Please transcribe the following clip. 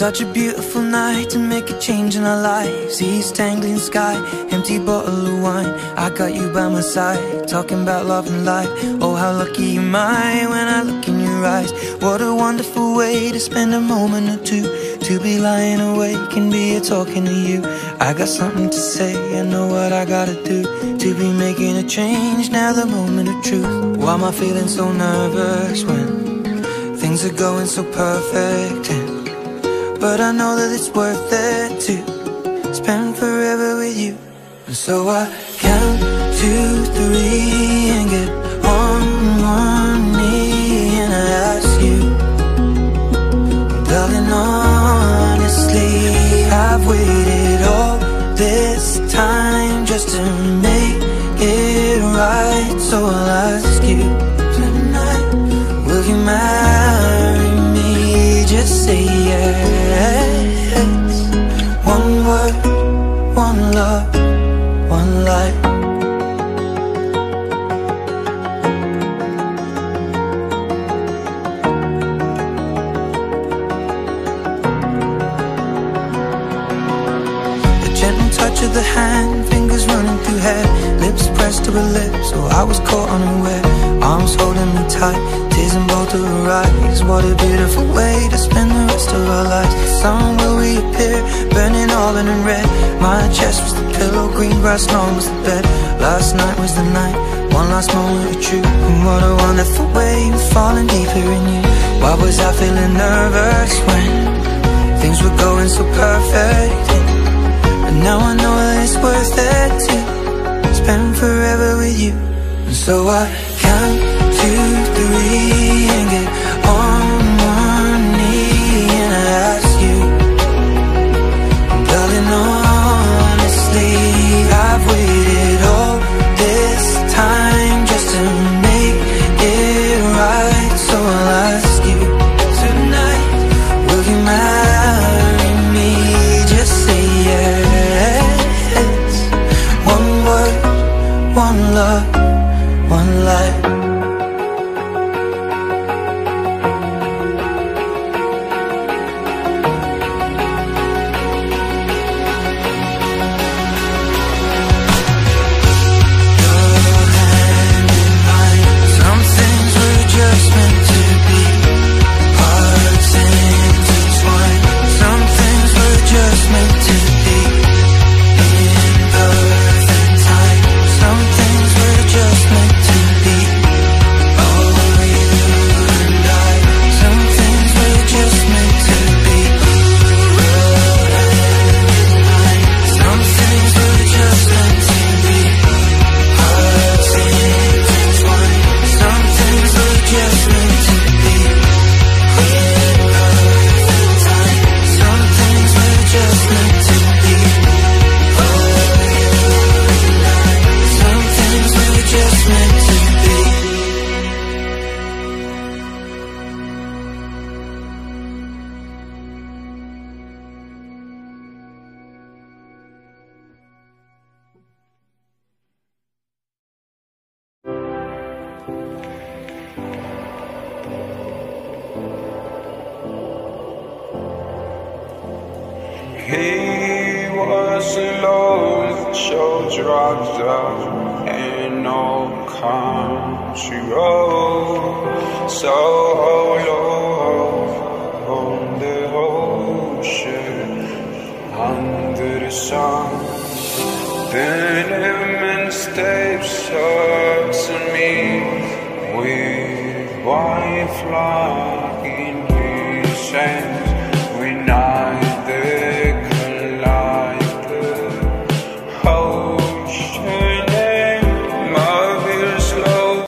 Such a beautiful night to make a change in our lives. East Anglian sky, empty bottle of wine. I got you by my side, talking about love and life. Oh, how lucky am I when I look in your eyes. What a wonderful way to spend a moment or two, to be lying awake and be here talking to you. I got something to say, I know what I gotta do, to be making a change, now the moment of truth. Why am I feeling so nervous when things are going so perfect? But I know that it's worth it to spend forever with you. And so I count 2, 3 and get on one knee and I ask you, darling, honestly, I've waited all this time just to make it right. So I'll ask you tonight, will you marry me? Just say yes. One word, one love, one life. The gentle touch of the hand, fingers running through hair, lips pressed to her lips, so I was caught unaware. Arms holding me tight, tears in both of her eyes. What a beautiful way to spend the rest of our lives. The sun will reappear, burning auburn and red. My chest was the pillow, green grass lawn was the bed. Last night was the night, one last moment of truth. And what a wonderful way of falling deeper in you. Why was I feeling nervous when things were going so perfect? But now I know that it's worth it to spend forever with you. And so I count 2, 3 and get on one knee and I ask you, darling, honestly, I've waited all this time just to make it right. So I'll ask you tonight, will you marry me? Just say yes. One word, one love, one life. He was alone, shoulder down in old country road, so low on the ocean, under the sun. Then immense steps up to me with white flies.